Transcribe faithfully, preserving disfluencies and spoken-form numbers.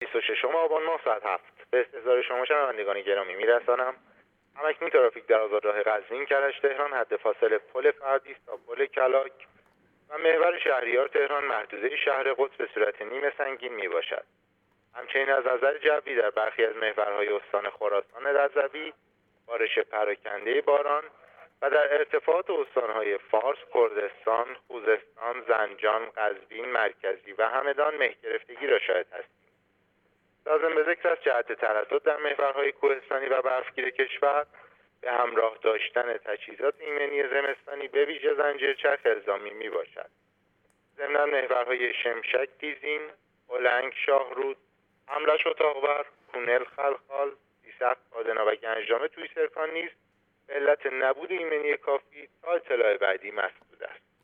بیست و ششم آبان ماه ساعت هفت به استحضار شما شنوندگان گرامی میرسانم. همکنون ترافیک در آزادراه قزوین کرج تهران حد فاصله پل فردیس تا پل کلاک و محور شهریار تهران محدوده شهر قدس به صورت نیمه سنگین می باشد. همچنین از نظر جوی در برخی از محورهای استان خراسان رضوی بارش پراکنده باران و در ارتفاعات استانهای فارس، کردستان، خوزستان، زنجان، قزوین مرکزی و همدان مه گرفتگی را شاهد هستیم. لازم به ذکر است جهت تردد در محورهای کوهستانی و برفگیر کشور به همراه داشتن تجهیزات ایمنی زمستانی به ویژه زنجیرچرخ الزامی می باشد. ضمناً محورهای شمشک، دیزین، اولنگ، شاهرود، حملش اتاقور، کونل، خلخال، سیسخت، پادنا و گنجنامه توی سرکان نیز به علت نبود ایمنی کافی تا اطلاع بعدی مسدود است.